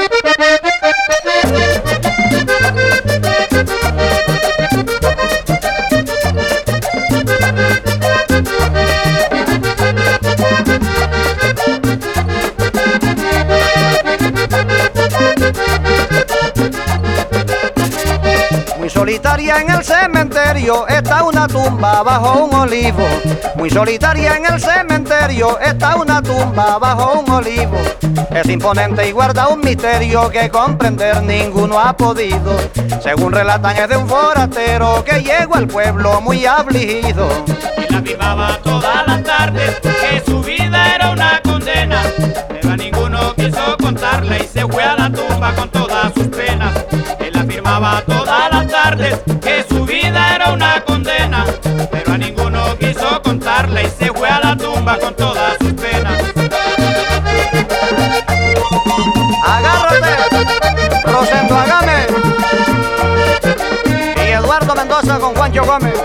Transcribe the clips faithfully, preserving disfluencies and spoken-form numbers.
Muy solitaria en el cementerio está una tumba bajo un olivo. Muy solitaria en el cementerio está una tumba bajo un olivo. Es imponente y guarda un misterio que comprender ninguno ha podido. Según relatan es de un forastero que llegó al pueblo muy afligido. Y la afirmaba todas las tardes que su vida era una condena, pero a ninguno quiso contarle y se fue a la tumba con todas sus penas. Él afirmaba todas las tardes que su vida era una condena, pero a ninguno quiso contarle y se fue a la tumba con todas sus penas. Agárrate, Rosendo Agame y Eduardo Mendoza con Juancho Gómez.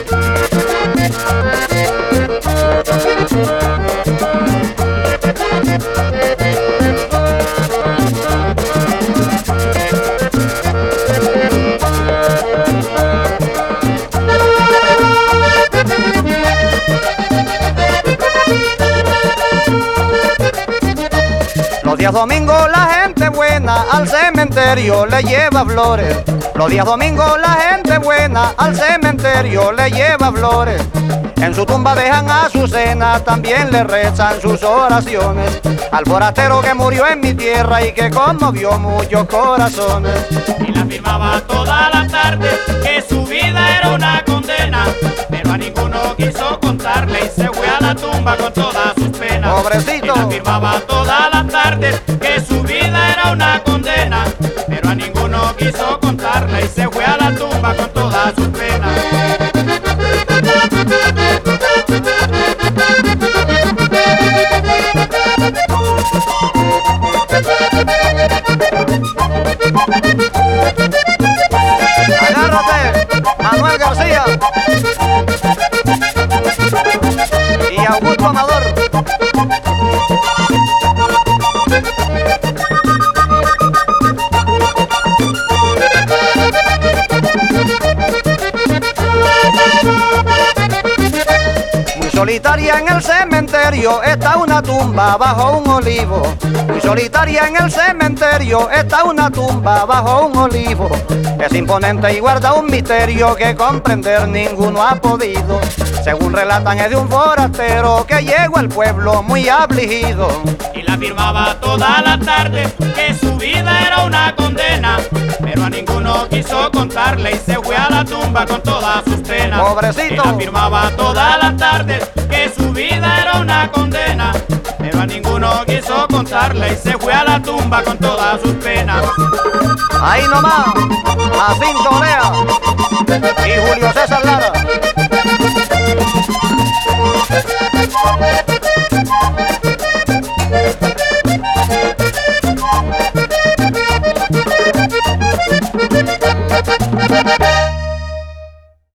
Los días domingos la gente buena al cementerio le lleva flores. Los días domingos la gente buena al cementerio le lleva flores. En su tumba dejan a su cena, también le rezan sus oraciones al forastero que murió en mi tierra y que conmovió muchos corazones. Y la afirmaba todas las tardes que su vida era una condena, pero a ninguno quiso contarle y se fue a la tumba con todas sus penas. Pobrecito. Y la afirmaba todas las tardes que su vida era una condena, pero a ninguno quiso contarle y se fue a la tumba con todas sus penas. Agárrate, Manuel García y Augusto Amador. Muy solitaria en el cementerio está una tumba bajo un olivo. Muy solitaria en el cementerio está una tumba bajo un olivo. Es imponente y guarda un misterio que comprender ninguno ha podido. Según relatan es de un forastero que llegó al pueblo muy afligido. Y la afirmaba todas las tardes que su vida era una condena, pero a ninguno quiso contarle y se fue a la tumba con todas sus penas. Pobrecito. Y la afirmaba todas las tardes que su vida era una condena, pero a ninguno quiso contarle y se fue a la tumba con todas sus penas. Ahí nomás, Jacinto Lea y Julio César Lara.